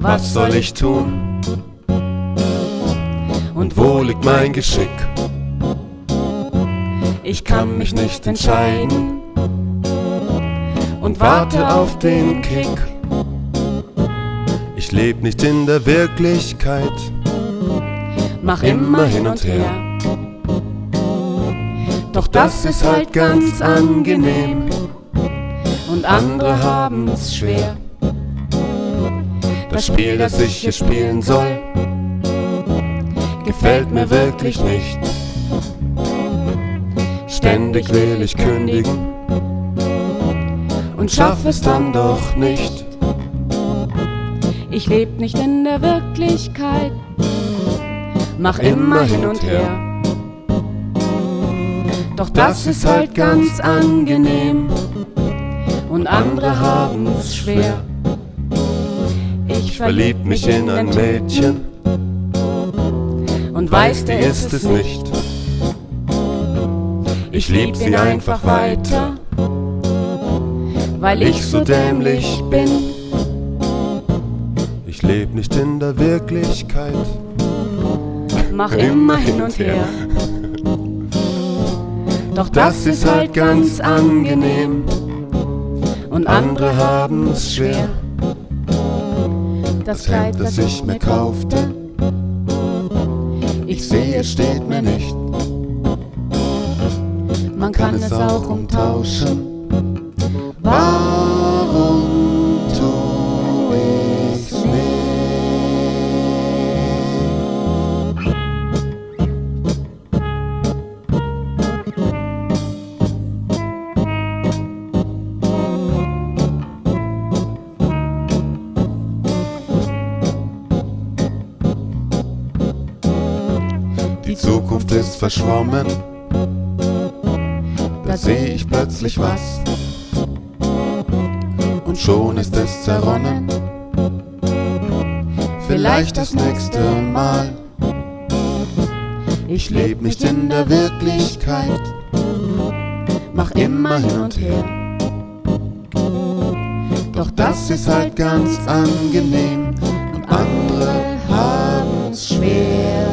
Was soll ich tun? Und wo liegt mein Geschick? Ich kann mich nicht entscheiden und warte auf den Kick. Ich leb nicht in der Wirklichkeit, mach immer hin und her. Doch das ist halt ganz angenehm und andere haben's schwer. Das Spiel, das ich hier spielen soll, gefällt mir wirklich nicht. Ständig will ich kündigen und schaff es dann doch nicht. Ich leb nicht in der Wirklichkeit, mach immer hin und her. Doch das ist halt ganz angenehm und andere haben's schwer. Ich verlieb mich in ein Mädchen und weiß, der ist es nicht. Ich lieb sie einfach weiter, weil ich so dämlich bin. Ich leb nicht in der Wirklichkeit, Mach immer hin und her. Doch das ist halt ganz angenehm und andere haben's schwer. Das Hemd, das ich mir kaufte, ich sehe, es steht mir nicht. Man kann es auch umtauschen. Warum tu ich's nicht? Die Zukunft ist verschwommen, da seh ich plötzlich was und schon ist es zerronnen. Vielleicht das nächste Mal. Ich leb nicht in der Wirklichkeit, mach immer hin und her. Doch das ist halt ganz angenehm und andere haben's schwer.